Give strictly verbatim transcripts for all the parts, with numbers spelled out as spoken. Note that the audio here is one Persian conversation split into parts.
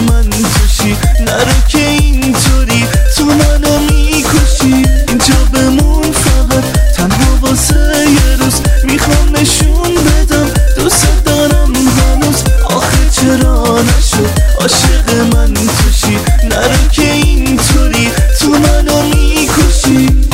من توشی، نرو که اینطوری تو منو میکشی. اینجا بمون فقط تنها واسه یه روز، میخوام نشون بدم دوست دارم هنوز. آخه چرا نشد عاشق من توشی، نرو که اینطوری تو منو میکشی.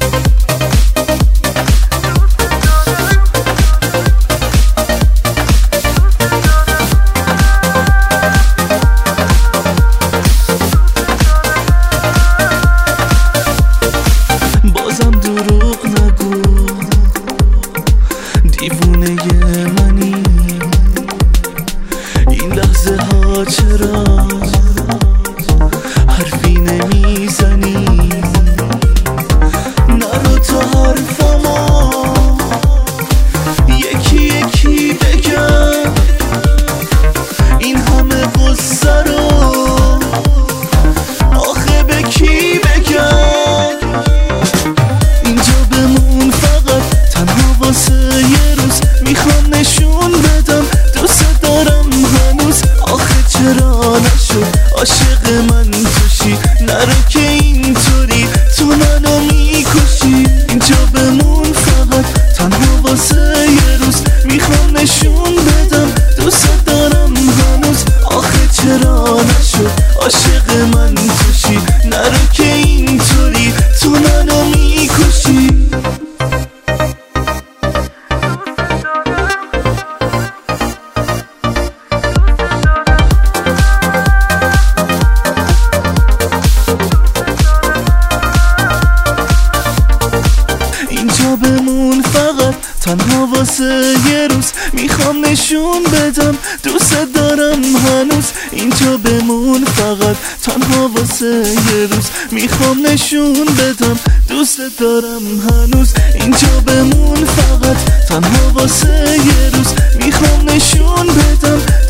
بازم دروغ نگو، دیوونه منی. این لحظه ها چرا حرفی نمیزنی؟ نرو تا حرفامو یکی یکی بگم، این همه قصه رو آخه به کی بگم؟ اینجا بمون فقط تنها واسه یه روز، میخوام نشون بدم دوست دارم هنوز. آخه چرا نشد عاشق من توشی، نرو که اینطوری تو منو میکشی. اینجا بمون فقط تنها واسه یه روز، میخوام نشون بدم دوست دارم هنوز. آخه چرا نشد عاشق من توشی، نرو که اینطوری تو منو میکشی. اینجا بمون فقط تنها واسه یه روز، میخوام نشون بدم دوست دارم هنوز. اینجا بمون فقط تنها واسه یه روز، میخوام نشون بدم دوست دارم هنوز. اینجا بمون فقط تنها واسه یه روز، میخوام نشون بدم